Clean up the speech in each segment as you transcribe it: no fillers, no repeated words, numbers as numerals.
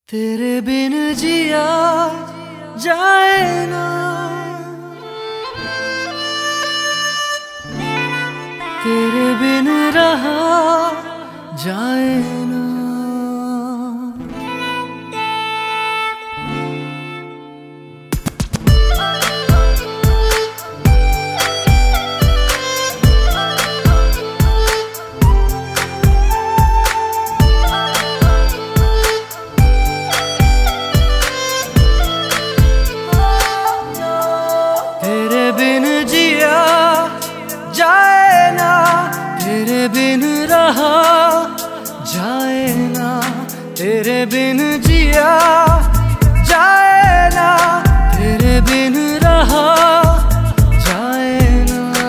तेरे बिन जिया जाए ना, तेरे बिन रहा जाए ना। तेरे बिन जिया जाए ना, तेरे बिन रहा जाए ना, तेरे बिन जिया जाए ना, तेरे बिन रहा जाए ना।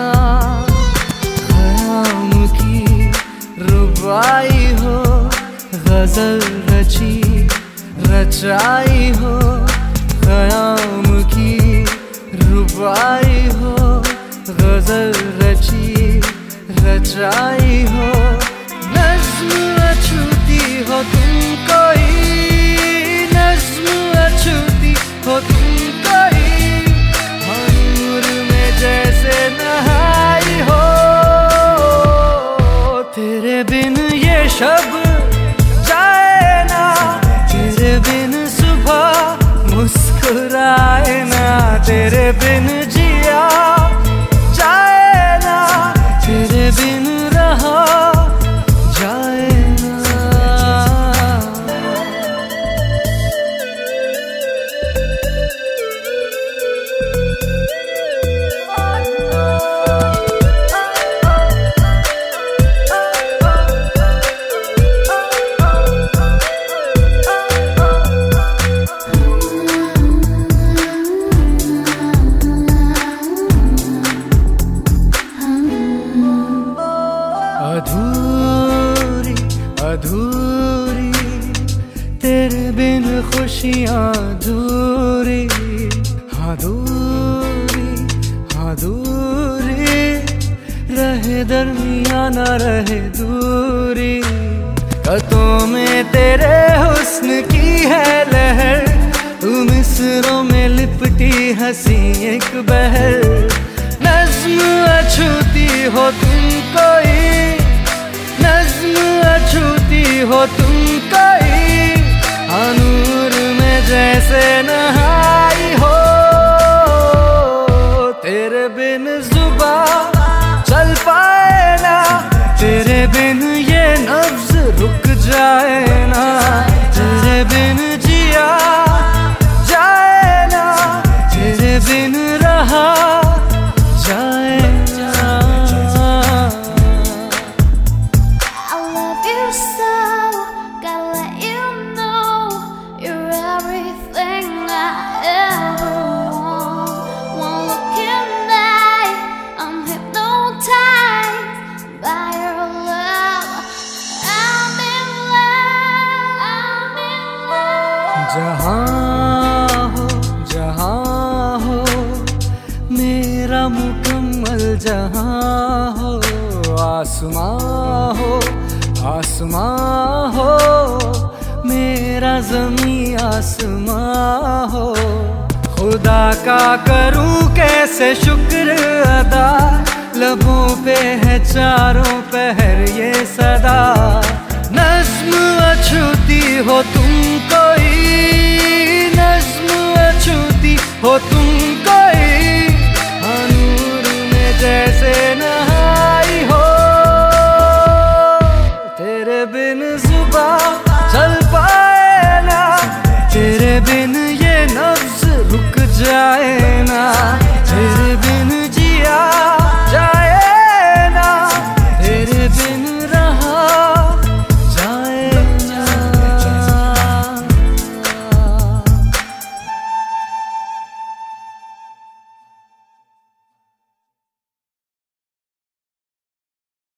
ख़याम की रुबाई हो, गज़ल रची रचाई हो, ख़याम की रुबाई हो, गज़ल रची रचाई हो, नज़्म अछूती हो तुम कोई, नज़्म अछूती हो तुम कोई, नूर में जैसे नहाई हो। तेरे बिन ये शब जाए ना, तेरे बिन सुबह मुस्कुराए ना, तेरे बिन जिया जाए ना, तेरे बिन रहा जाए ना। अधूरी अधूरी तेरे बिन खुशियाँ अधूरी, हाँ दूरी हाँ दूरी, रहे दरमियाँ न रहे दूरी। कतों में तेरे हुस्न की है लहर, तू मिसरों में लिपटी हंसी एक बहर, नज़्म अछूती हो तुम कोई, नज़्म अछूती हो तुम कोई, नूर में जैसे नहाई हो। तेरे बिन जुबान चल पाए ना, तेरे बिन ये नब्ज़ रुक जाए ना, तेरे बिन जिया जाए ना, तेरे बिन रहा जाए ना। जहाँ हो मेरा मुकम्मल जहाँ हो, आसमां हो मेरा ज़मीं आसमां हो। खुदा का करूं कैसे शुक्र अदा, लबों पे है चारों पहर ये सदा, नज़्म अछूती हो तुम कोई, नज़्म अछूती हो तुम कोई, नूर में जैसे नहाई हो। तेरे बिन जुबान चल पाए ना, तेरे बिन ये नब्ज़ रुक जाए ना।